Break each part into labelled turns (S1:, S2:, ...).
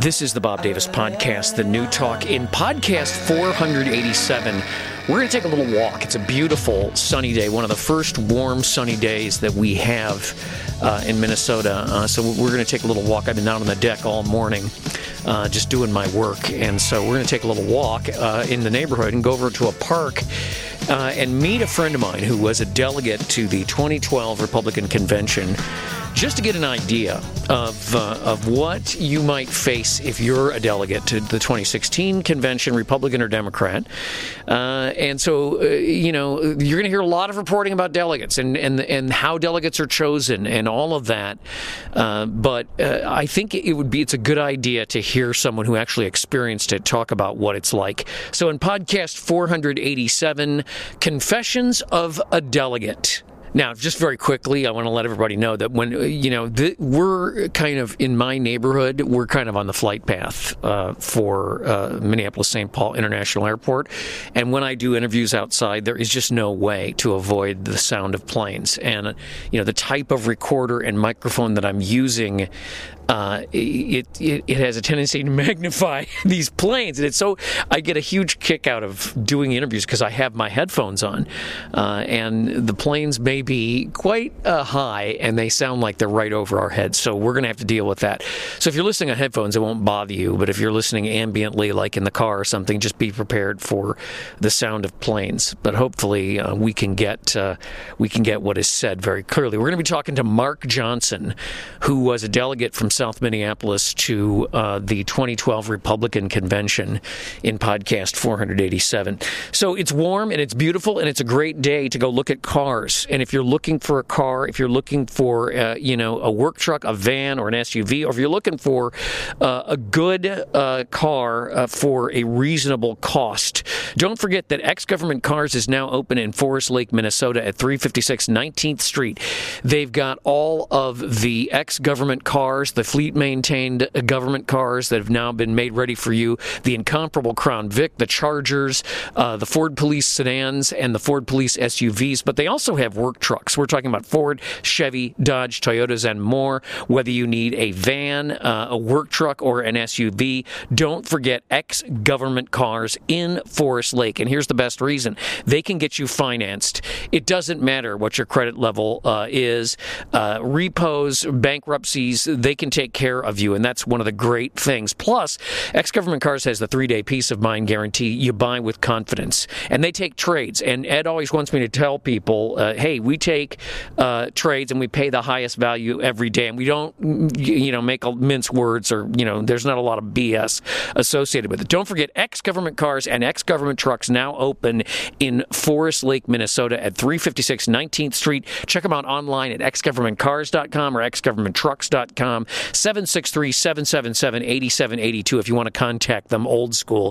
S1: This is the Bob Davis Podcast, the new talk. In podcast 487, we're going to take a little walk. It's a beautiful sunny day, one of the first warm sunny days that we have in Minnesota. So we're going to take a little walk. I've been out on the deck all morning just doing my work. And so we're going to take a little walk in the neighborhood and go over to a park and meet a friend of mine who was a delegate to the 2012 Republican Convention, just to get an idea of what you might face if you're a delegate to the 2016 convention, Republican or Democrat. And so, you're going to hear a lot of reporting about delegates and how delegates are chosen and all of that. But I think it's a good idea to hear someone who actually experienced it talk about what it's like. So in podcast 487, Confessions of a Delegate. Now, just very quickly, I want to let everybody know that when, we're kind of, in my neighborhood, we're kind of on the flight path for Minneapolis-St. Paul International Airport. And when I do interviews outside, there is just no way to avoid the sound of planes. And, the type of recorder and microphone that I'm using, it has a tendency to magnify these planes. And I get a huge kick out of doing interviews because I have my headphones on. And the planes may be quite high, and they sound like they're right over our heads. So we're going to have to deal with that. So if you're listening on headphones, it won't bother you. But if you're listening ambiently, like in the car or something, just be prepared for the sound of planes. But hopefully we can get what is said very clearly. We're going to be talking to Mark Johnson, who was a delegate from South Minneapolis to the 2012 Republican Convention in podcast 487. So it's warm and it's beautiful and it's a great day to go look at cars. And if you're looking for a car, if you're looking for a work truck, a van, or an SUV, or if you're looking for a good car for a reasonable cost, don't forget that Ex-Government Cars is now open in Forest Lake, Minnesota at 356 19th Street. They've got all of the ex-government cars, the fleet-maintained government cars that have now been made ready for you, the incomparable Crown Vic, the Chargers, the Ford Police sedans, and the Ford Police SUVs, but they also have work trucks. We're talking about Ford, Chevy, Dodge, Toyotas, and more. Whether you need a van, a work truck, or an SUV, don't forget Ex-Government Cars in Forest Lake. And here's the best reason. They can get you financed. It doesn't matter what your credit level is. Repos, bankruptcies, they can take care of you, and that's one of the great things. Plus, Ex-Government Cars has the 3-day peace of mind guarantee. You buy with confidence. And they take trades. And Ed always wants me to tell people, hey, we take trades and we pay the highest value every day. And we don't, make mince words or, there's not a lot of BS associated with it. Don't forget, Ex-Government Cars and Ex-Government Trucks now open in Forest Lake, Minnesota at 356 19th Street. Check them out online at exgovernmentcars.com or exgovernmenttrucks.com. 763-777-8782 if you want to contact them old school.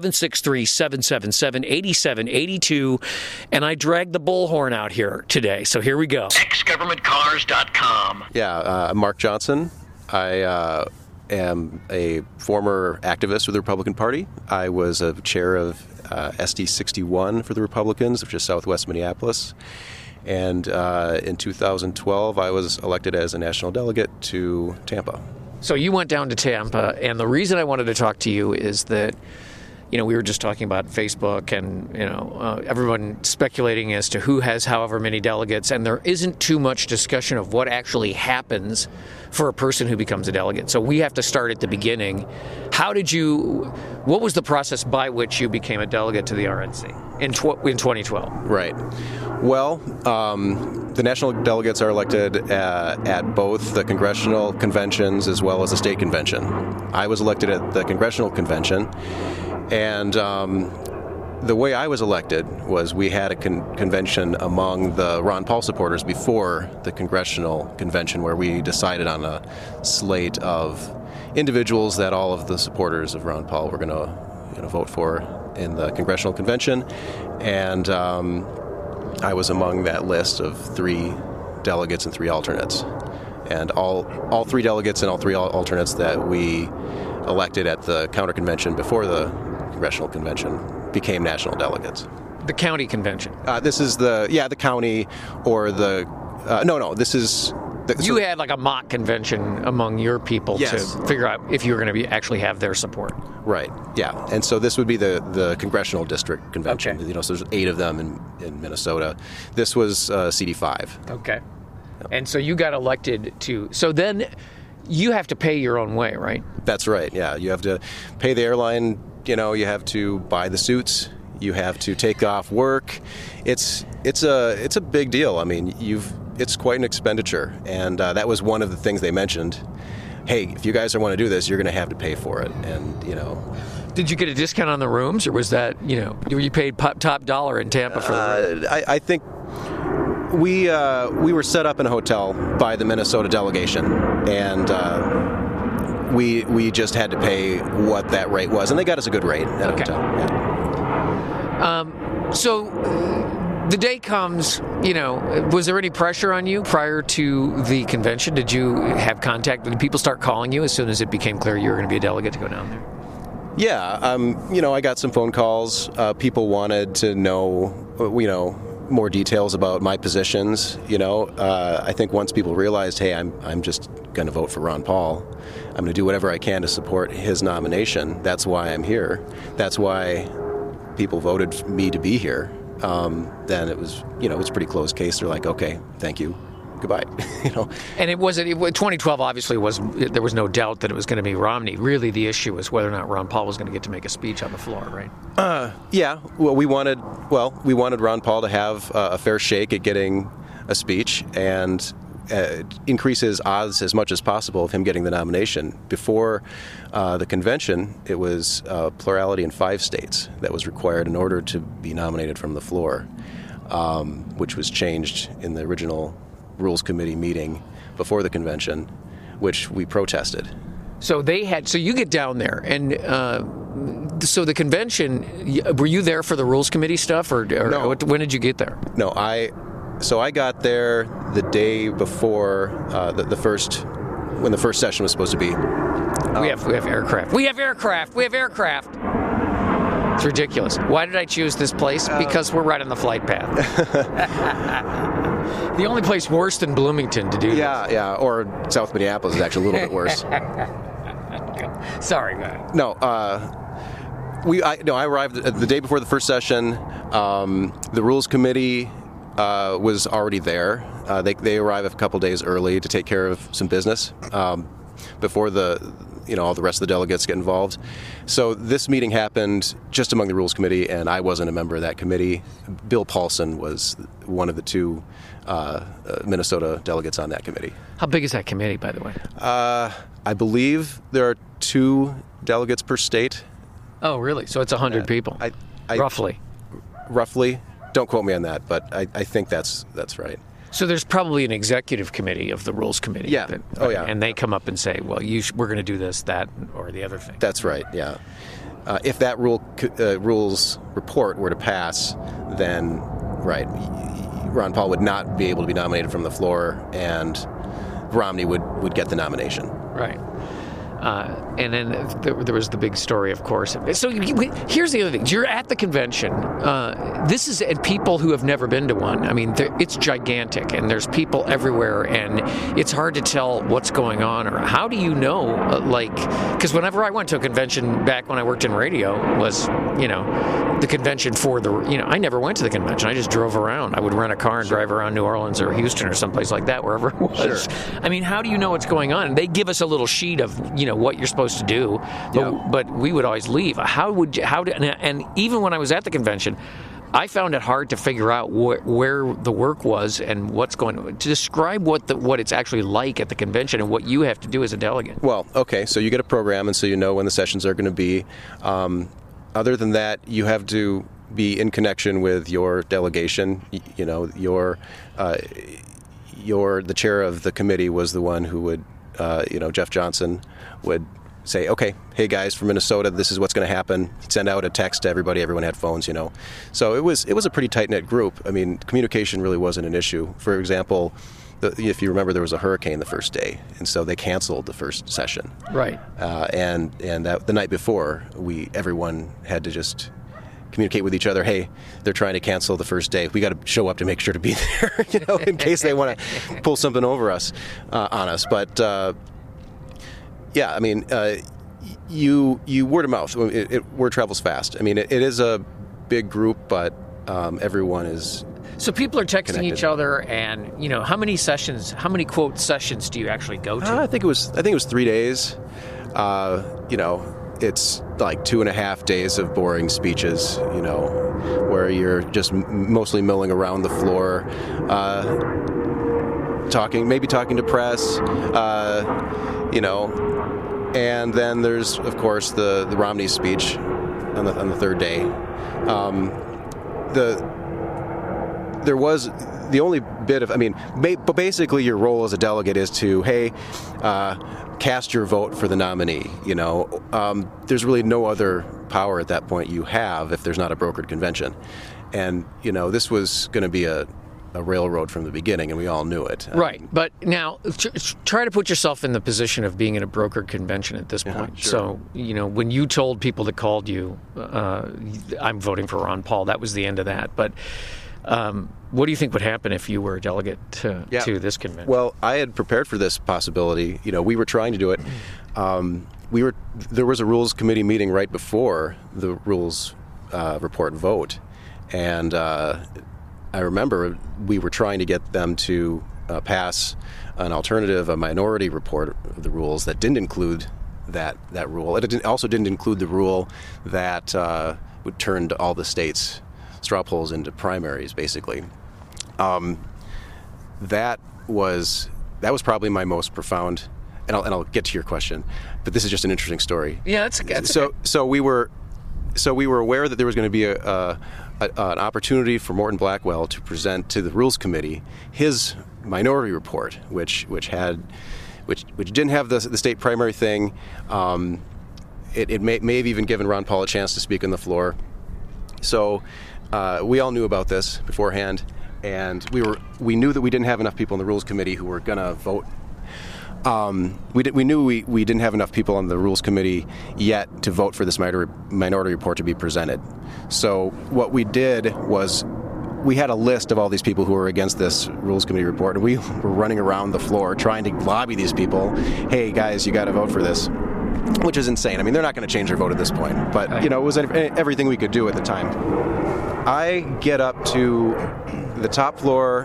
S1: 763-777-8782. And I dragged the bullhorn out here today, so here we go. exgovernmentcars.com.
S2: Yeah, I'm Mark Johnson. I am a former activist with the Republican Party. I was a chair of SD 61 for the Republicans, which is Southwest Minneapolis. And in 2012, I was elected as a national delegate to Tampa.
S1: So you went down to Tampa, and the reason I wanted to talk to you is that, we were just talking about Facebook and, everyone speculating as to who has however many delegates, and there isn't too much discussion of what actually happens for a person who becomes a delegate. So we have to start at the beginning. What was the process by which you became a delegate to the RNC in 2012?
S2: Right. Well, the national delegates are elected at both the congressional conventions as well as the state convention. I was elected at the congressional convention, and the way I was elected was we had a convention among the Ron Paul supporters before the congressional convention where we decided on a slate of individuals that all of the supporters of Ron Paul were going to vote for in the congressional convention. And I was among that list of 3 delegates and 3 alternates. And all 3 delegates and all 3 alternates that we elected at the counter convention before the congressional convention became national delegates.
S1: The county convention?
S2: This is the county or the, this is
S1: You had like a mock convention among your people
S2: Yes.
S1: to figure out if you were going to actually have their support.
S2: Right. Yeah. And so this would be the congressional district convention.
S1: Okay.
S2: So there's 8 of them in Minnesota. This was CD5.
S1: Okay. And so you got elected to. So then you have to pay your own way, right?
S2: That's right. Yeah. You have to pay the airline. You have to buy the suits. You have to take off work. It's a big deal. I mean, it's quite an expenditure, and that was one of the things they mentioned. Hey, if you guys want to do this, you're going to have to pay for it, and
S1: Did you get a discount on the rooms, or was that you paid top dollar in Tampa for the room?
S2: I think we were set up in a hotel by the Minnesota delegation, and we just had to pay what that rate was, and they got us a good rate at a hotel. Yeah.
S1: So the day comes, was there any pressure on you prior to the convention? Did you have contact? Did people start calling you as soon as it became clear you were going to be a delegate to go down there?
S2: Yeah, I got some phone calls. People wanted to know, more details about my positions. I think once people realized, hey, I'm just going to vote for Ron Paul. I'm going to do whatever I can to support his nomination. That's why I'm here. That's why people voted for me to be here. Then it was, it was a pretty closed case. They're like, okay, thank you. Goodbye.
S1: And it wasn't 2012. Obviously, there was no doubt that it was going to be Romney. Really, the issue was whether or not Ron Paul was going to get to make a speech on the floor, right?
S2: Yeah. Well, we wanted Ron Paul to have a fair shake at getting a speech and increase his odds as much as possible of him getting the nomination. Before the convention, it was plurality in 5 states that was required in order to be nominated from the floor, which was changed in the original Rules Committee meeting before the convention, which we protested.
S1: So you get down there, and so the convention, were you there for the Rules Committee stuff, or
S2: No.
S1: When did you get there?
S2: No, I got there the day before when the first session was supposed to be.
S1: We have aircraft. We have aircraft. We have aircraft. It's ridiculous. Why did I choose this place? Because we're right on the flight path. The only place worse than Bloomington to do this.
S2: Yeah, or South Minneapolis is actually a little bit worse.
S1: Sorry, man.
S2: No, I arrived the day before the first session. The Rules Committee was already there. They arrived a couple days early to take care of some business before all the rest of the delegates get involved. So this meeting happened just among the Rules Committee, and I wasn't a member of that committee. Bill Paulson was one of the 2 Minnesota delegates on that committee.
S1: How big is that committee, by the way?
S2: I believe there are 2 delegates per state.
S1: Oh, really? So it's 100 people, roughly.
S2: Roughly. Don't quote me on that, but I think that's right.
S1: So there's probably an executive committee of the Rules Committee.
S2: Yeah. Yeah.
S1: And they come up and say, well, we're going to do this, that, or the other thing.
S2: That's right, yeah. If that rules report were to pass, then, right, Ron Paul would not be able to be nominated from the floor, and Romney would get the nomination.
S1: Right. And then there was the big story, of course. So here's the other thing. You're at the convention. And people who have never been to one, I mean, it's gigantic, and there's people everywhere, and it's hard to tell what's going on, or how do you know, because whenever I went to a convention back when I worked in radio was, the convention for I never went to the convention. I just drove around. I would rent a car and drive around New Orleans or Houston or someplace like that, wherever it was.
S2: Sure.
S1: I mean, how do you know what's going on? And they give us a little sheet of, what you're supposed to do, but we would always leave. And even when I was at the convention, I found it hard to figure out where the work was and what's going on. To describe what it's actually like at the convention and what you have to do as a delegate.
S2: Well, okay, so you get a program, and so you know when the sessions are going to be. Other than that, you have to be in connection with your delegation. The chair of the committee was the one who would, Jeff Johnson would say, okay, hey guys from Minnesota, this is what's going to happen. He'd send out a text to everybody. Everyone had phones, So it was a pretty tight-knit group. I mean, communication really wasn't an issue. For example, if you remember, there was a hurricane the first day, and so they canceled the first session.
S1: Right.
S2: And that the night before, everyone had to just communicate with each other. Hey, they're trying to cancel the first day. We got to show up to make sure to be there, in case they want to pull something over us on us. But yeah, I mean, you word of mouth. Word travels fast. I mean, it is a big group, but everyone is.
S1: So people are texting
S2: connected.
S1: each other, and how many quote sessions do you actually go to?
S2: I think it was 3 days. It's like 2.5 days of boring speeches, where you're just mostly milling around the floor, talking to press, and then there's, of course, the Romney speech on the third day. There was the only bit of, but basically your role as a delegate is to, hey, cast your vote for the nominee. There's really no other power at that point you have if there's not a brokered convention. And, this was going to be a railroad from the beginning, and we all knew it.
S1: Right. But now, try to put yourself in the position of being in a brokered convention at this point.
S2: Sure.
S1: So, when you told people that called you, I'm voting for Ron Paul, that was the end of that. But what do you think would happen if you were a delegate to this convention?
S2: Well, I had prepared for this possibility. We were trying to do it. There was a Rules Committee meeting right before the Rules Report vote, and I remember we were trying to get them to pass an alternative, a minority report of the rules that didn't include that rule. It also didn't include the rule that would turn all the states' straw polls into primaries, basically. That was probably my most profound, and I'll get to your question, but this is just an interesting story.
S1: Yeah, that's
S2: so we were aware that there was going to be an opportunity for Morton Blackwell to present to the Rules Committee his minority report, which didn't have the state primary thing. It may have even given Ron Paul a chance to speak on the floor. So we all knew about this beforehand, and we knew that we didn't have enough people in the Rules Committee who were going to vote. We knew we didn't have enough people on the Rules Committee yet to vote for this minority report to be presented. So what we did was we had a list of all these people who were against this Rules Committee report, and we were running around the floor trying to lobby these people, hey, guys, you got to vote for this, which is insane. They're not going to change their vote at this point. But, it was everything we could do at the time. I get up to the top floor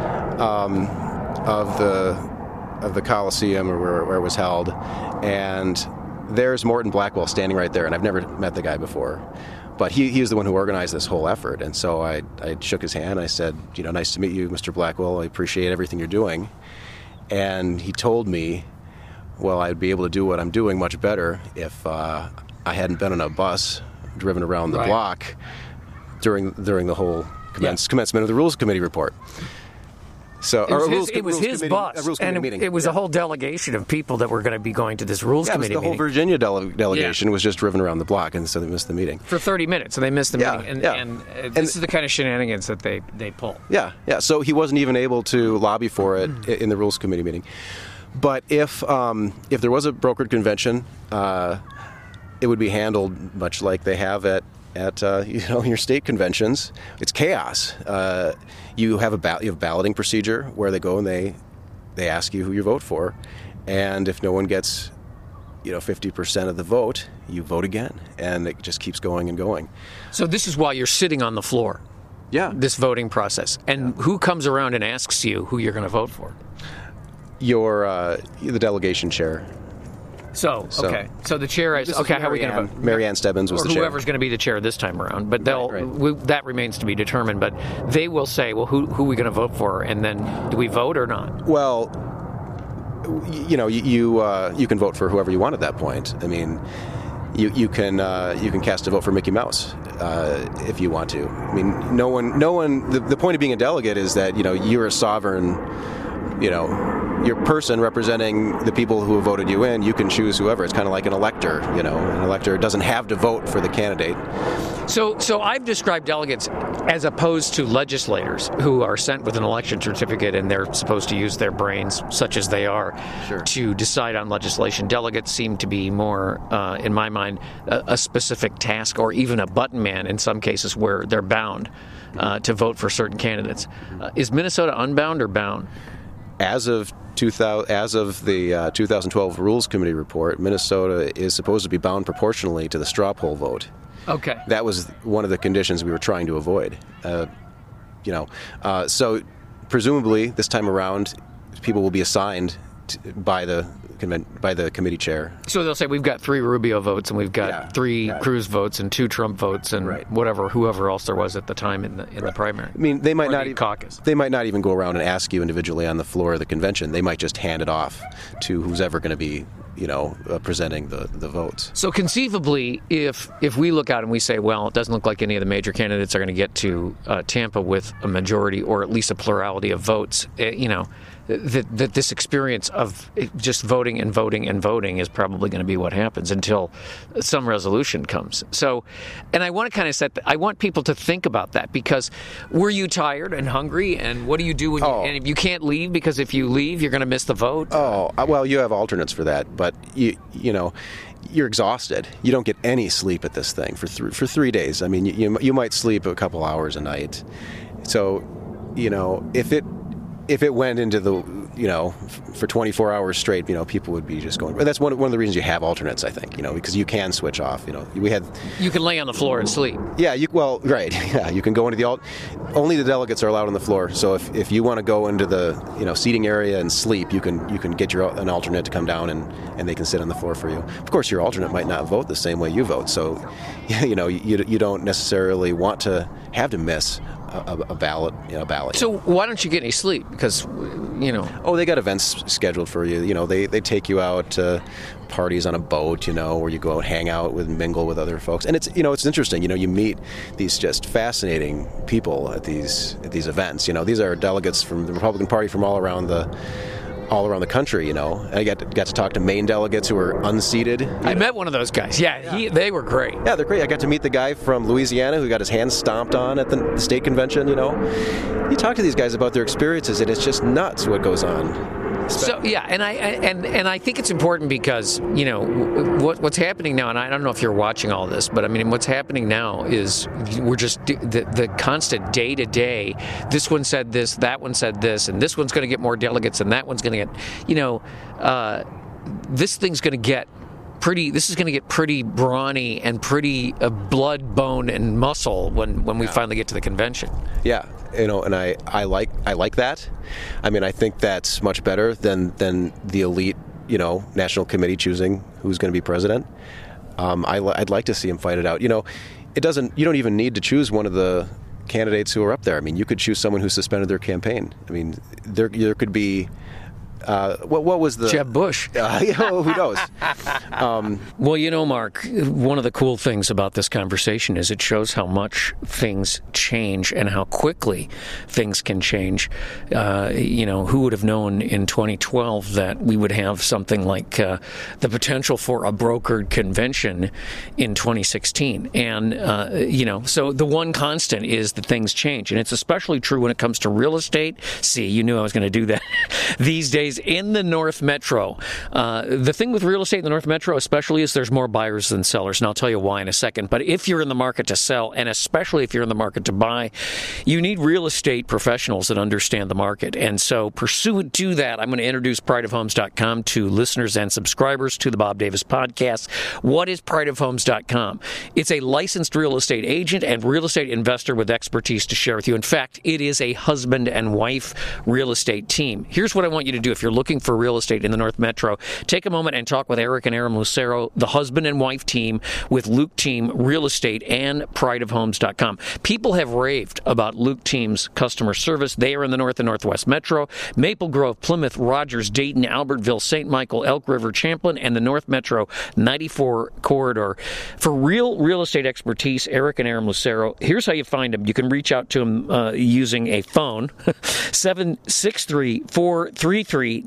S2: of the Coliseum, or where it was held, and there's Morton Blackwell standing right there, and I've never met the guy before, but he is the one who organized this whole effort. And so I shook his hand. I said, nice to meet you, Mr. Blackwell. I appreciate everything you're doing. And he told me, well, I'd be able to do what I'm doing much better if I hadn't been on a bus driven around the block during the whole commencement of the Rules Committee report. So
S1: it was his bus, and it was a whole delegation of people that were going to be going to this Rules Committee meeting.
S2: The whole Virginia delegation was just driven around the block, and so they missed the meeting.
S1: For 30 minutes, and they missed the meeting. And this is the kind of shenanigans that they pull. Yeah.
S2: So he wasn't even able to lobby for it in the Rules Committee meeting. But if there was a brokered convention, it would be handled much like they have at your state conventions. It's chaos. You have balloting procedure where they go and they ask you who you vote for, and if no one gets 50% of the vote, you vote again, and it just keeps going and going.
S1: So this is while you're sitting on the floor.
S2: Yeah.
S1: This voting process, and who comes around and asks you who you're going to vote for?
S2: The delegation chair.
S1: So the chair is how are we going to vote?
S2: Mary Ann Stebbins was the chair.
S1: Whoever's going to be the chair this time around, but that remains to be determined. But they will say, well, who are we going to vote for, and then do we vote or not?
S2: Well, you can vote for whoever you want at that point. You can cast a vote for Mickey Mouse if you want to. No one. The point of being a delegate is that you're a sovereign your person representing the people who have voted you in, you can choose whoever. It's kind of like an elector. An elector doesn't have to vote for the candidate.
S1: So I've described delegates as opposed to legislators who are sent with an election certificate and they're supposed to use their brains, such as they are, to decide on legislation. Delegates seem to be more, in my mind, a specific task or even a button man in some cases where they're bound to vote for certain candidates. Is Minnesota unbound or bound?
S2: As of the 2012 Rules Committee report, Minnesota is supposed to be bound proportionally to the straw poll vote.
S1: Okay.
S2: That was one of the conditions we were trying to avoid. So presumably this time around, people will be assigned by the committee chair.
S1: So they'll say we've got 3 Rubio votes and we've got 3 Cruz votes and 2 Trump votes and whoever else there was at the time in the primary.
S2: I mean, they might not
S1: caucus.
S2: They might not even go around and ask you individually on the floor of the convention. They might just hand it off to who's ever going to be presenting the votes.
S1: So conceivably, if we look out and we say, well, it doesn't look like any of the major candidates are going to get to Tampa with a majority or at least a plurality of votes, that this experience of just voting and voting and voting is probably going to be what happens until some resolution comes. So, and I want to kind of I want people to think about that, because were you tired and hungry, and what do you do when and if you can't leave, because if you leave, you're going to miss the vote?
S2: Oh, well, you have alternates for that, but you're exhausted. You don't get any sleep at this thing for 3 days. I mean, you might sleep a couple hours a night. So, if it went into the, for 24 hours straight, people would be just going. But that's one of the reasons you have alternates, I think, because you can switch off. You
S1: can lay on the floor and sleep.
S2: Yeah, right. Yeah, you can go into the only the delegates are allowed on the floor. So if you want to go into the seating area and sleep, you can get an alternate to come down and they can sit on the floor for you. Of course, your alternate might not vote the same way you vote, so you don't necessarily want to have to miss a ballot.
S1: So why don't you get any sleep? Because
S2: Oh, they got events scheduled for you. They take you out to parties on a boat, where you go out, hang out mingle with other folks, and it's interesting. You meet these just fascinating people at these events. These are delegates from the Republican Party from all around the country, And I got to talk to Maine delegates who were unseated.
S1: I met one of those guys. Yeah. They were great.
S2: Yeah, they're great. I got to meet the guy from Louisiana who got his hands stomped on at the state convention. You talk to these guys about their experiences, and it's just nuts what goes on.
S1: So yeah, and I think it's important because what's happening now, and I don't know if you're watching all this, but I mean what's happening now is we're just the constant day to day. This one said this, that one said this, and this one's going to get more delegates, and that one's going to get this thing's going to get pretty. This is going to get pretty brawny and pretty blood, bone, and muscle when we finally get to the convention.
S2: Yeah. And I like that. I mean, I think that's much better than the elite, national committee choosing who's going to be president. I'd like to see him fight it out. You don't even need to choose one of the candidates who are up there. I mean, you could choose someone who suspended their campaign. I mean, there could be. What was the
S1: Jeb Bush?
S2: Who knows?
S1: Well, Mark, one of the cool things about this conversation is it shows how much things change and how quickly things can change. Who would have known in 2012 that we would have something like the potential for a brokered convention in 2016? And so the one constant is that things change, and it's especially true when it comes to real estate. See, you knew I was going to do that. These days in the North Metro. The thing with real estate in the North Metro especially is there's more buyers than sellers, and I'll tell you why in a second. But if you're in the market to sell, and especially if you're in the market to buy, you need real estate professionals that understand the market. And so pursuant to that, I'm going to introduce prideofhomes.com to listeners and subscribers to the Bob Davis podcast. What is prideofhomes.com? It's a licensed real estate agent and real estate investor with expertise to share with you. In fact, it is a husband and wife real estate team. Here's what I want you to do. If if you're looking for real estate in the North Metro, take a moment and talk with Eric and Erin Lucero, the husband and wife team with Luke Team Real Estate and prideofhomes.com. People have raved about Luke Team's customer service. They are in the North and Northwest Metro, Maple Grove, Plymouth, Rogers, Dayton, Albertville, St. Michael, Elk River, Champlin, and the North Metro 94 corridor. For real estate expertise, Eric and Erin Lucero, here's how you find them. You can reach out to them using a phone, 763-433-9100,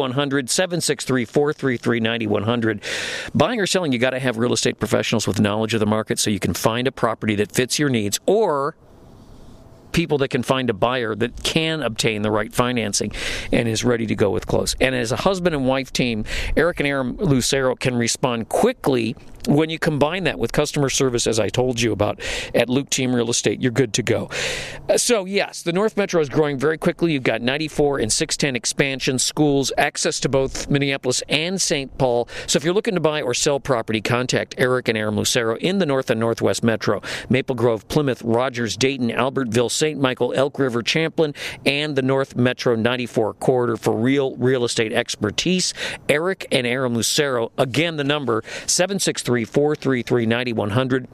S1: 763-433-9100. Buying or selling, you got to have real estate professionals with knowledge of the market so you can find a property that fits your needs, or people that can find a buyer that can obtain the right financing and is ready to go with close. And as a husband and wife team, Eric and Erin Lucero can respond quickly. When you combine that with customer service, as I told you about at Luke Team Real Estate, you're good to go. So, yes, the North Metro is growing very quickly. You've got 94 and 610 expansion, schools, access to both Minneapolis and St. Paul. So if you're looking to buy or sell property, contact Eric and Erin Lucero in the North and Northwest Metro, Maple Grove, Plymouth, Rogers, Dayton, Albertville, St. Michael, Elk River, Champlin, and the North Metro 94 corridor for real estate expertise. Eric and Erin Lucero, again, the number 763-433-9100,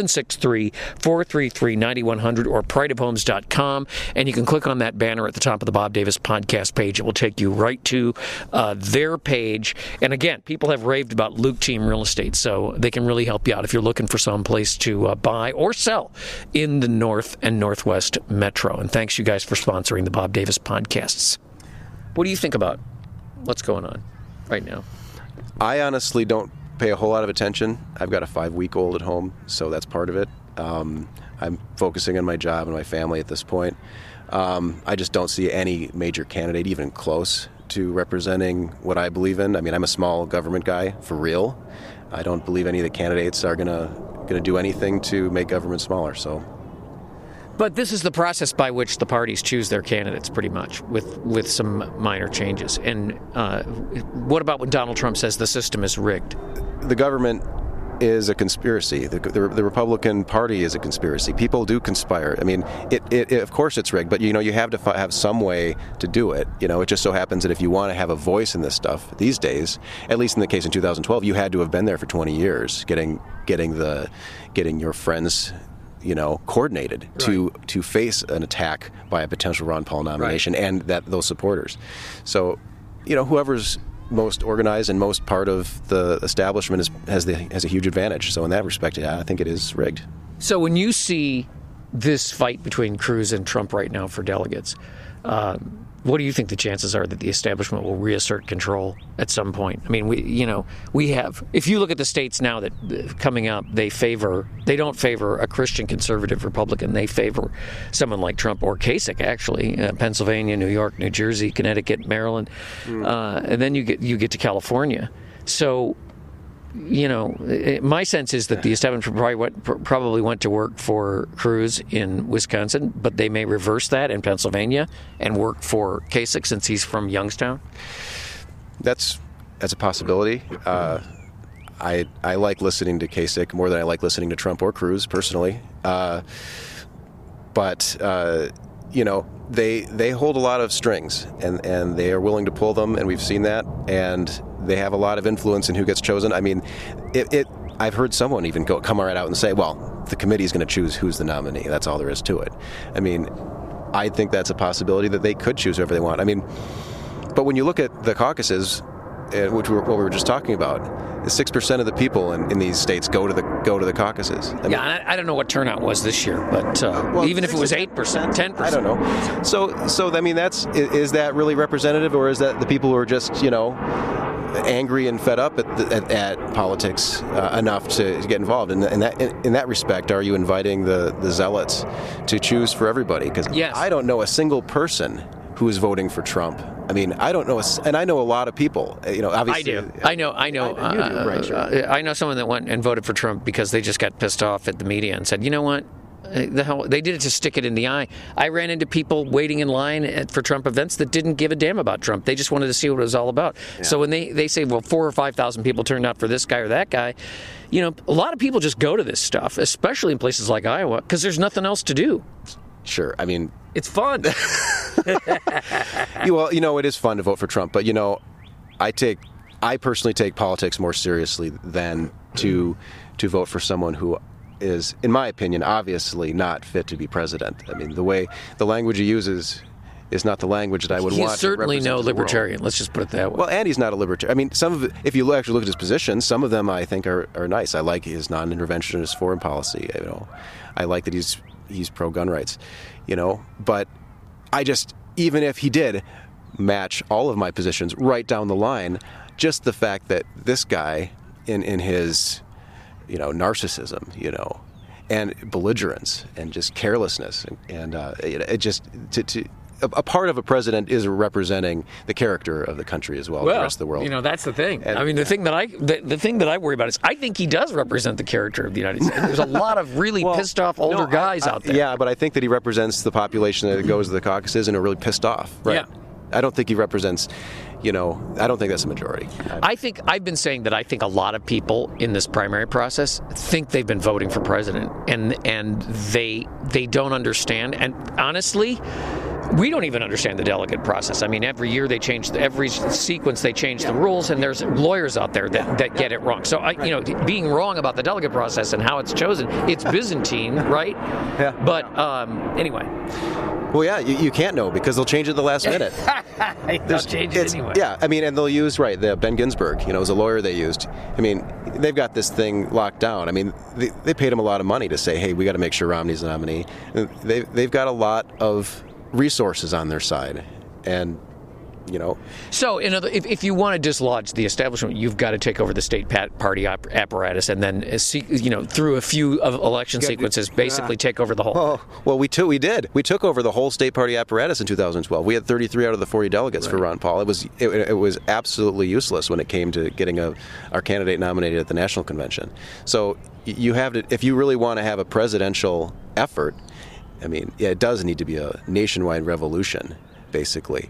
S1: 763-433-9100, or prideofhomes.com, and you can click on that banner at the top of the Bob Davis podcast page. It will take you right to their page. And again, people have raved about Luke Team Real Estate, so they can really help you out if you're looking for some place to buy or sell in the North and Northwest Metro. And thanks, you guys, for sponsoring the Bob Davis podcasts. What do you think about what's going on right now?
S2: I honestly don't pay a whole lot of attention. I've got a 5-week-old at home, so that's part of it. I'm focusing on my job and my family at this point. I just don't see any major candidate even close to representing what I believe in. I mean, I'm a small government guy, for real. I don't believe any of the candidates are gonna do anything to make government smaller, so...
S1: But this is the process by which the parties choose their candidates, pretty much, with some minor changes. And what about when Donald Trump says the system is rigged?
S2: The government is a conspiracy. The Republican Party is a conspiracy. People do conspire. I mean, it of course it's rigged, but you have to have some way to do it. It just so happens that if you want to have a voice in this stuff these days, at least in the case in 2012, you had to have been there for 20 years, getting your friends coordinated to face an attack by a potential Ron Paul nomination, and those supporters. So, whoever's most organized and most part of the establishment has a huge advantage. So in that respect, I think it is rigged. So
S1: when you see this fight between Cruz and Trump right now for delegates, what do you think the chances are that the establishment will reassert control at some point? I mean, we have. If you look at the states now that coming up, they don't favor a Christian conservative Republican. They favor someone like Trump or Kasich, actually. Pennsylvania, New York, New Jersey, Connecticut, Maryland, and then you get to California. So, my sense is that the establishment probably went to work for Cruz in Wisconsin, but they may reverse that in Pennsylvania and work for Kasich since he's from Youngstown.
S2: That's a possibility. I like listening to Kasich more than I like listening to Trump or Cruz personally, but they hold a lot of strings and they are willing to pull them, and we've seen that, and they have a lot of influence in who gets chosen. I mean, I've heard someone even come right out and say, well, the committee is going to choose who's the nominee. That's all there is to it. I mean, I think that's a possibility that they could choose whoever they want. I mean, but when you look at the caucuses, what we were just talking about, 6% of the people in these states go to the caucuses.
S1: I don't know what turnout was this year, but even if it was 8%, 10%,
S2: I don't know. So I mean, is that really representative, or is that the people who are just angry and fed up at politics enough to get involved? In that respect, are you inviting the zealots to choose for everybody? Because I don't know a single person who is voting for Trump. I mean, I don't know, and I know a lot of people. Obviously,
S1: I do. I know.
S2: Right, sure.
S1: I know someone that went and voted for Trump because they just got pissed off at the media and said, you know what? The hell, they did it to stick it in the eye. I ran into people waiting in line for Trump events that didn't give a damn about Trump. They just wanted to see what it was all about. Yeah. So when they say, well, 4,000 or 5,000 people turned out for this guy or that guy, a lot of people just go to this stuff, especially in places like Iowa, because there's nothing else to do.
S2: Sure. I mean,
S1: it's fun.
S2: Well, it is fun to vote for Trump, but I personally take politics more seriously than to vote for someone who is, in my opinion, obviously not fit to be president. I mean, the language he uses is not the language that I would want.
S1: He's certainly no libertarian.
S2: World.
S1: Let's just put it that way.
S2: Well, and he's not a libertarian. I mean, if you actually look at his positions, some of them I think are nice. I like his non-interventionist foreign policy. I like that he's pro-gun rights. But even if he did match all of my positions right down the line, just the fact that this guy in his narcissism, and belligerence and just carelessness and it just a part of a president is representing the character of the country as well as the rest of the world.
S1: That's the thing. And, the thing that I worry about is I think he does represent the character of the United States. There's a lot of really pissed off older guys out there.
S2: Yeah, but I think that he represents the population that goes to the caucuses and are really pissed off. Right? Yeah. I don't think he represents, I don't think that's a majority.
S1: I've been saying that I think a lot of people in this primary process think they've been voting for president, and they don't understand. And honestly, we don't even understand the delegate process. I mean, every year every sequence they change the rules, and there's lawyers out there that get it wrong. So, being wrong about the delegate process and how it's chosen, it's Byzantine, right? Yeah. But anyway.
S2: Well, yeah, you can't know because they'll change it at the last minute.
S1: They'll change it anyway.
S2: Yeah, I mean, and they'll use, the Ben Ginsburg, was a lawyer they used. I mean, they've got this thing locked down. I mean, they paid him a lot of money to say, hey, we got to make sure Romney's the nominee. They've got a lot of resources on their side, and
S1: So, if you want to dislodge the establishment, you've got to take over the state party apparatus, and then, through a few of election sequences, basically take over the whole.
S2: Oh, well, we did. We took over the whole state party apparatus in 2012. We had 33 out of the 40 delegates for Ron Paul. It was absolutely useless when it came to getting our candidate nominated at the national convention. So you have to, if you really want to have a presidential effort, I mean, it does need to be a nationwide revolution, basically.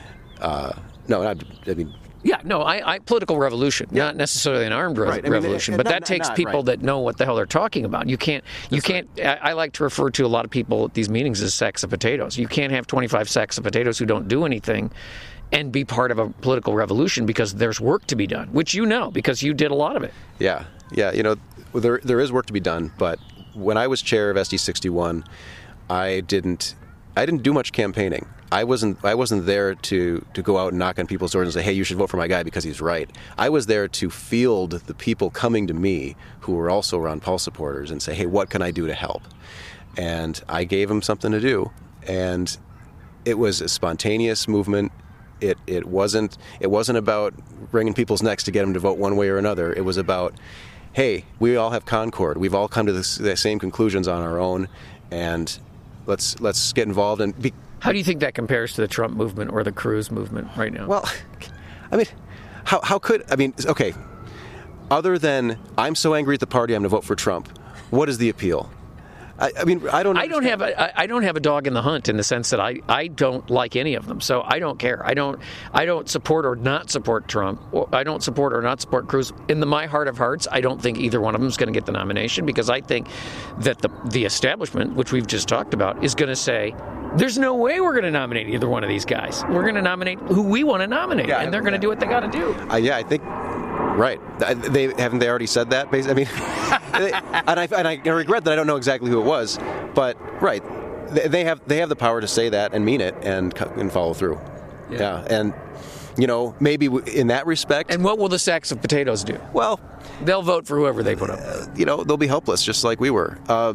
S1: Political revolution, not necessarily an armed revolution, but that takes people that know what the hell they're talking about. You can't. I like to refer to a lot of people at these meetings as sacks of potatoes. You can't have 25 sacks of potatoes who don't do anything and be part of a political revolution because there's work to be done, which because you did a lot of it.
S2: Yeah. There is work to be done, but when I was chair of SD 61, I didn't do much campaigning. I wasn't there to go out and knock on people's doors and say, hey, you should vote for my guy because he's right. I was there to field the people coming to me who were also Ron Paul supporters and say, hey, what can I do to help? And I gave them something to do. And it was a spontaneous movement. It wasn't about wringing people's necks to get them to vote one way or another. It was about, hey, we all have concord. We've all come to the same conclusions on our own, and let's get involved and be.
S1: How do you think that compares to the Trump movement or the Cruz movement right now?
S2: Well, I mean, okay, other than I'm so angry at the party I'm going to vote for Trump, what is the appeal? I don't
S1: have a dog in the hunt in the sense that I don't like any of them, so I don't care. I don't support or not support Trump. I don't support or not support Cruz. In my heart of hearts, I don't think either one of them is going to get the nomination because I think that the establishment, which we've just talked about, is going to say, there's no way we're going to nominate either one of these guys. We're going to nominate who we want to nominate, and they're going to do what they got to do.
S2: I think. Right. They already said that? I mean, and I regret that I don't know exactly who it was, but right, they have the power to say that and mean it and follow through. Yeah. And maybe in that respect.
S1: And what will the sacks of potatoes do?
S2: Well,
S1: they'll vote for whoever they put up.
S2: They'll be helpless, just like we were.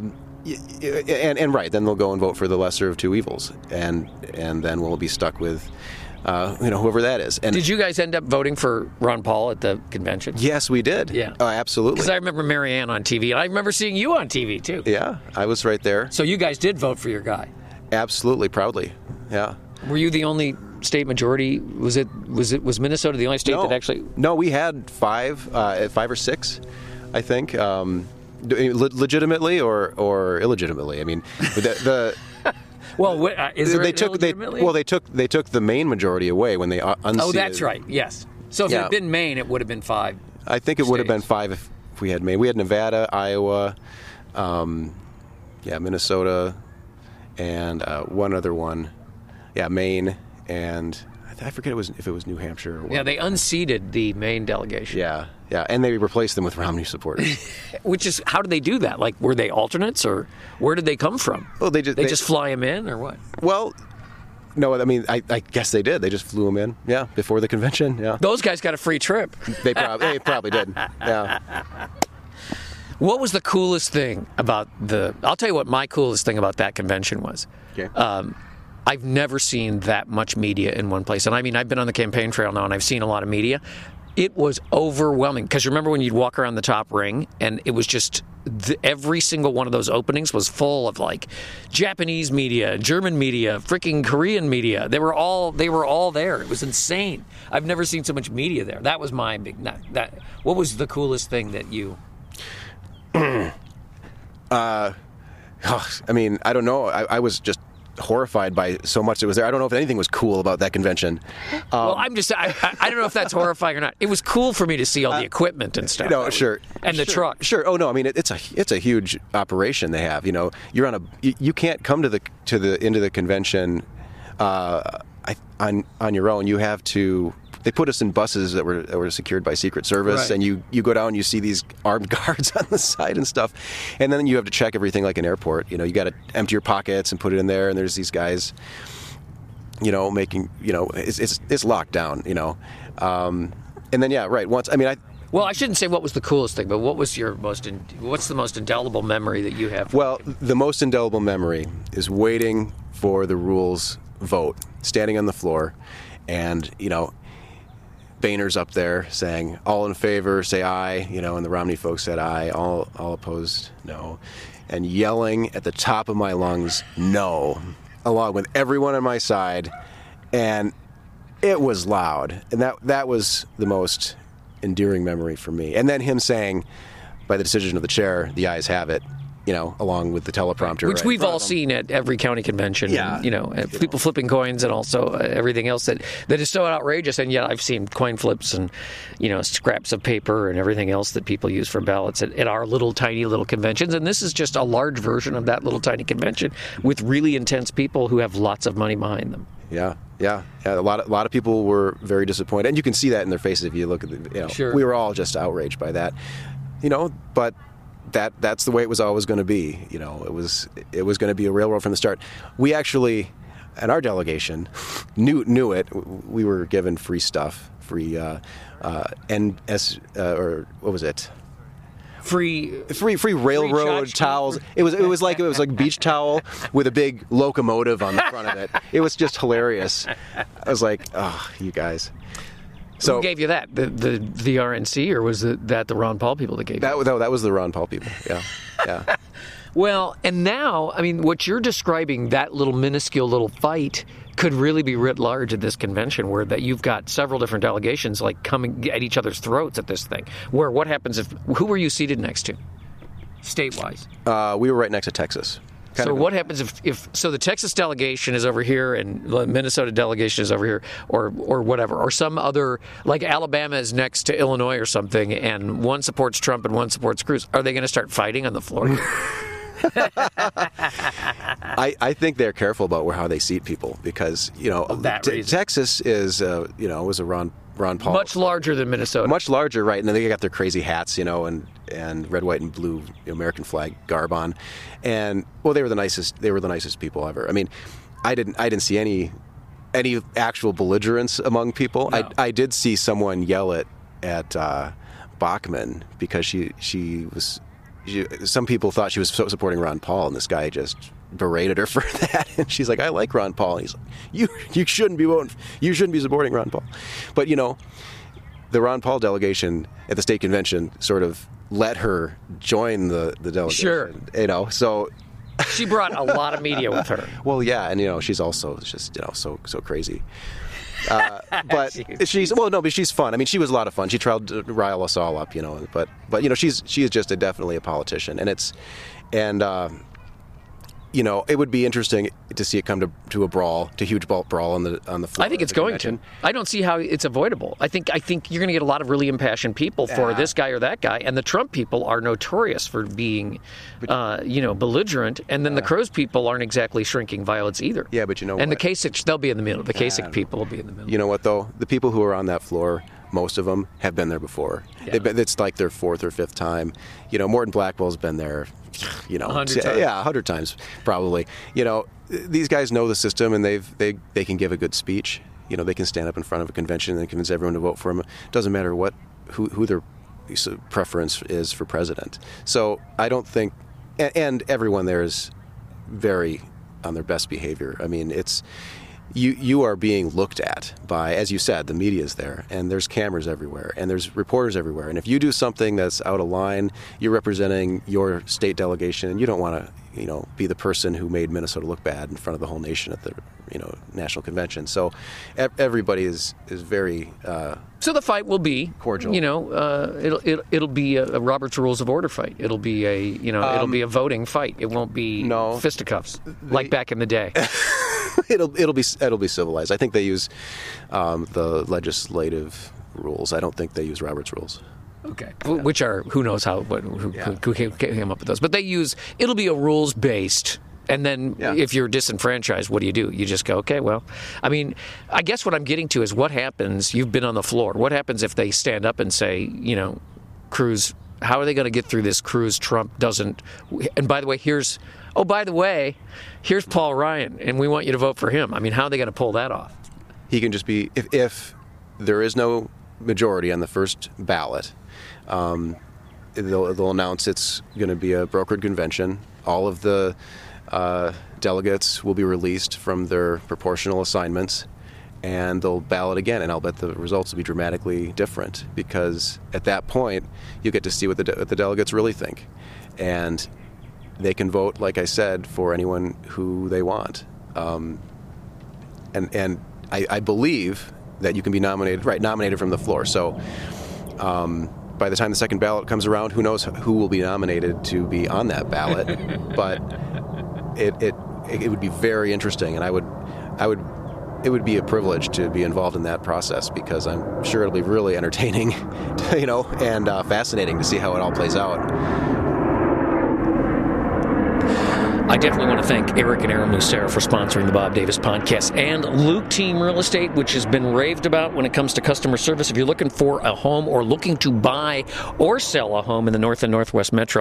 S2: And right, then they'll go and vote for the lesser of two evils, and then we'll be stuck with. Whoever that is. And
S1: did you guys end up voting for Ron Paul at the convention?
S2: Yes, we did.
S1: Yeah.
S2: Absolutely.
S1: Because I remember Marianne on TV, and I remember seeing you on TV, too.
S2: Yeah, I was right there.
S1: So you guys did vote for your guy?
S2: Absolutely, proudly, yeah.
S1: Were you the only state majority? Was Minnesota the only state that actually...
S2: No, we had five or six, I think, legitimately or illegitimately. I mean, the
S1: Well, is there
S2: they took the Maine majority away when they unseated.
S1: Oh, that's right. Yes. So if it had been Maine, it would have been 5.
S2: I think it would have been 5 if we had Maine. We had Nevada, Iowa, Minnesota, and one other one. Maine, and I forget if it was New Hampshire. Or what.
S1: Yeah, they unseated the Maine delegation.
S2: Yeah, and they replaced them with Romney supporters.
S1: Which is, how did they do that? Like, were they alternates, or where did they come from?
S2: Well, they
S1: just fly them in, or what?
S2: Well, no, I mean, I guess they did. They just flew them in, before the convention,
S1: Those guys got a free trip.
S2: They probably did, yeah.
S1: What was the coolest thing about I'll tell you what my coolest thing about that convention was.
S2: Okay.
S1: I've never seen that much media in one place. And I mean, I've been on the campaign trail now, and I've seen a lot of media. It was overwhelming. Because remember when you'd walk around the top ring, and it was just every single one of those openings was full of, like, Japanese media, German media, freaking Korean media. They were all there. It was insane. I've never seen so much media there. That was my big... What was the coolest thing that you...
S2: I mean, I don't know. I was just horrified by so much that was there. I don't know if anything was cool about that convention.
S1: Well, I don't know if that's horrifying or not. It was cool for me to see all the equipment and stuff.
S2: No, sure.
S1: And the truck.
S2: Sure. Oh no, I mean it's a huge operation they have. You're on you can't come to the convention on your own. You have to. They put us in buses that were secured by Secret Service,
S1: right.
S2: And you go down, you see these armed guards on the side and stuff, and then you have to check everything like an airport. You got to empty your pockets and put it in there, and there's these guys, making, it's locked down, and then right. Once, I mean,
S1: Well, I shouldn't say what was the coolest thing, but what's the most indelible memory that you have?
S2: Well, the most indelible memory is waiting for the rules vote, standing on the floor, and Boehner's up there saying, all in favor, say aye, and the Romney folks said aye, all opposed, no, and yelling at the top of my lungs, no, along with everyone on my side, and it was loud, and that was the most endearing memory for me. And then him saying, by the decision of the chair, the ayes have it, along with the teleprompter.
S1: Which we've all seen at every county convention.
S2: Yeah.
S1: And, people flipping coins, and also everything else that is so outrageous. And yet I've seen coin flips and, scraps of paper and everything else that people use for ballots at our little tiny little conventions. And this is just a large version of that little tiny convention with really intense people who have lots of money behind them.
S2: Yeah. A lot of people were very disappointed, and you can see that in their faces if you look at
S1: Sure.
S2: We were all just outraged by that, but that's the way it was always going to be. It was going to be a railroad from the start. We actually, and our delegation, knew it. We were given free stuff, free or what was it? Free railroad towels. It was like beach towel with a big locomotive on the front of it. It was just hilarious. I was like, oh, you guys. So
S1: who gave you that? The RNC, or was that the Ron Paul people that gave you that?
S2: That was the Ron Paul people. Yeah.
S1: Well, and now, I mean, what you're describing, that little minuscule little fight, could really be writ large at this convention, where that you've got several different delegations like coming at each other's throats at this thing. Where what happens who were you seated next to, state-wise?
S2: We were right next to Texas.
S1: So what happens if the Texas delegation is over here and the Minnesota delegation is over here, or whatever, or some other, like Alabama is next to Illinois or something, and one supports Trump and one supports Cruz? Are they going to start fighting on the floor?
S2: I think they're careful about how they seat people, because Texas is was a Ron Paul,
S1: much larger than Minnesota,
S2: much larger, right? And then they got their crazy hats, and red, white, and blue American flag garb on, and they were the nicest people ever. I mean, I didn't see any actual belligerence among people.
S1: No.
S2: I did see someone yell at Bachmann because she was. Some people thought she was supporting Ron Paul, and this guy just berated her for that. And she's like, "I like Ron Paul." And he's like, "You shouldn't be voting. You shouldn't be supporting Ron Paul." But the Ron Paul delegation at the state convention sort of let her join the delegation.
S1: Sure.
S2: So
S1: she brought a lot of media with her.
S2: Well, yeah, and she's also just so crazy. But she's fun. I mean, she was a lot of fun. She tried to rile us all up, she is just definitely a politician, and it would be interesting to see it come to a brawl, to a huge brawl on the floor.
S1: I think it's going to. I don't see how it's avoidable. I think you're going to get a lot of really impassioned people for this guy or that guy, and the Trump people are notorious for being, belligerent, and then the Cruz people aren't exactly shrinking violets either.
S2: Yeah, but
S1: and the Kasich, they'll be in the middle. The Kasich people will be in the middle.
S2: You know what, though? The people who are on that floor, most of them have been there before. Yeah. It's like their fourth or fifth time. Morton Blackwell's been there,
S1: 100 times.
S2: Yeah, 100 times probably. These guys know the system, and they can give a good speech. They can stand up in front of a convention and convince everyone to vote for them. It doesn't matter who their preference is for president. So I don't think, and everyone there is very on their best behavior. I mean, it's. You are being looked at by, as you said, the media is there, and there's cameras everywhere, and there's reporters everywhere. And if you do something that's out of line, you're representing your state delegation, and you don't want to, be the person who made Minnesota look bad in front of the whole nation at the, national convention. So everybody is very.
S1: So the fight will be
S2: cordial.
S1: It'll be a Robert's Rules of Order fight. It'll be it'll be a voting fight. It won't be fisticuffs like back in the day.
S2: It'll be civilized. I think they use the legislative rules. I don't think they use Robert's rules.
S1: Okay, which are who knows who came up with those? But it'll be a rules based. And then if you're disenfranchised, what do? You just go, okay, well, I mean, I guess what I'm getting to is what happens. You've been on the floor. What happens if they stand up and say, Cruz, how are they going to get through this? Cruz, Trump doesn't. And by the way, here's Paul Ryan, and we want you to vote for him. I mean, how are they going to pull that off?
S2: He can just be, if there is no majority on the first ballot, they'll announce it's going to be a brokered convention. All of the delegates will be released from their proportional assignments, and they'll ballot again, and I'll bet the results will be dramatically different, because at that point you get to see what the delegates really think, and they can vote, like I said, for anyone who they want, and I believe that you can be nominated from the floor. So by the time the second ballot comes around, who knows who will be nominated to be on that ballot, but it would be very interesting, and it would be a privilege to be involved in that process, because I'm sure it'll be really entertaining, and fascinating to see how it all plays out.
S1: I definitely want to thank Eric and Aram Lucero for sponsoring the Bob Davis Podcast, and Luke Team Real Estate, which has been raved about when it comes to customer service. If you're looking for a home or looking to buy or sell a home in the North and Northwest Metro,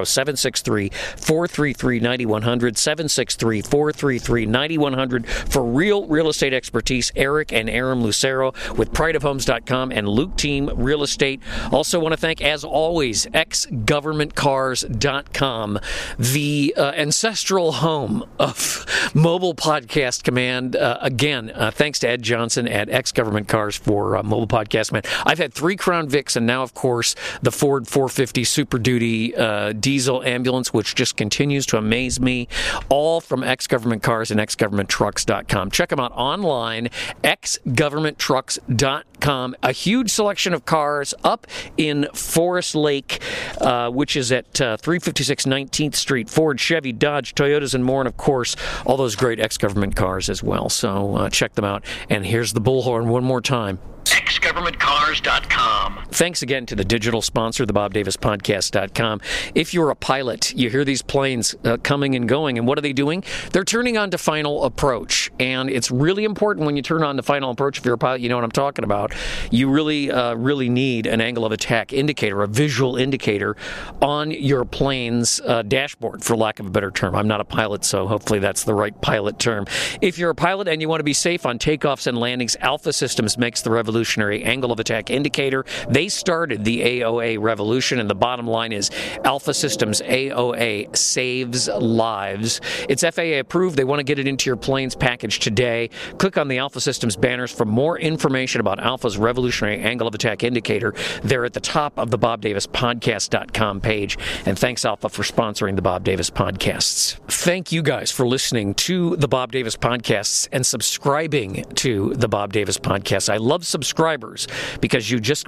S1: 763-433-9100, 763-433-9100 for real estate expertise. Eric and Aram Lucero with prideofhomes.com and Luke Team Real Estate. Also want to thank, as always, xgovernmentcars.com, the ancestral home of Mobile Podcast Command. Again, thanks to Ed Johnson at X Government Cars for Mobile Podcast Command. I've had 3 Crown Vics, and now, of course, the Ford 450 Super Duty diesel ambulance, which just continues to amaze me. All from X Government Cars and xgovernmenttrucks.com. Check them out online, xgovernmenttrucks.com. A huge selection of cars up in Forest Lake, which is at 356 19th Street. Ford, Chevy, Dodge, Toyotas, and more, and of course all those great ex-government cars as well. So check them out. And here's the bullhorn one more time. xgovernmentcars.com. Thanks again to the digital sponsor, the BobDavisPodcast.com. If you're a pilot, you hear these planes coming and going, and what are they doing? They're turning on to final approach, and it's really important when you turn on to final approach. If you're a pilot, you know what I'm talking about. You really need an angle of attack indicator, a visual indicator on your plane's dashboard, for lack of a better term. I'm not a pilot, so hopefully that's the right pilot term. If you're a pilot and you want to be safe on takeoffs and landings, Alpha Systems makes the revolutionary angle of attack indicator. They started the AOA revolution, and the bottom line is Alpha Systems AOA saves lives. It's FAA approved. They want to get it into your plane's package today. Click on the Alpha Systems banners for more information about Alpha's revolutionary angle of attack indicator. They're at the top of the BobDavisPodcast.com page. And thanks, Alpha, for sponsoring the Bob Davis Podcasts. Thank you guys for listening to the Bob Davis Podcasts and subscribing to the Bob Davis Podcast. I love subscribers, because when I do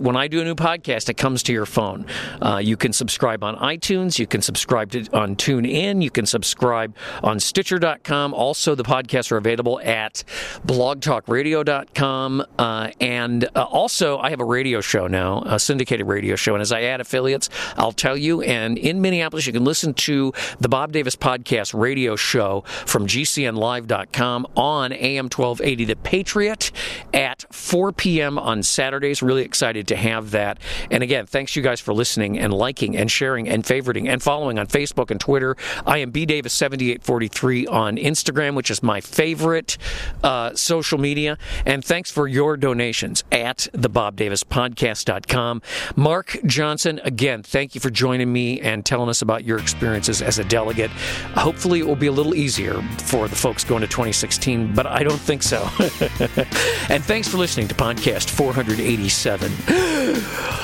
S1: new podcast, it comes to your phone. You can subscribe on iTunes. You can subscribe on TuneIn. You can subscribe on Stitcher.com. Also, the podcasts are available at blogtalkradio.com. And also, I have a radio show now, a syndicated radio show. And as I add affiliates, I'll tell you. And in Minneapolis, you can listen to the Bob Davis Podcast radio show from GCNlive.com on AM 1280 The Patriot at 4 p.m. on Saturdays. Really excited to have that. And again, thanks you guys for listening and liking and sharing and favoriting and following on Facebook and Twitter. I am bdavis7843 on Instagram, which is my favorite social media. And thanks for your donations at thebobdavispodcast.com. Mark Johnson, again, thank you for joining me and telling us about your experiences as a delegate. Hopefully it will be a little easier for the folks going to 2016, but I don't think so. And thanks for listening to Podcast 487.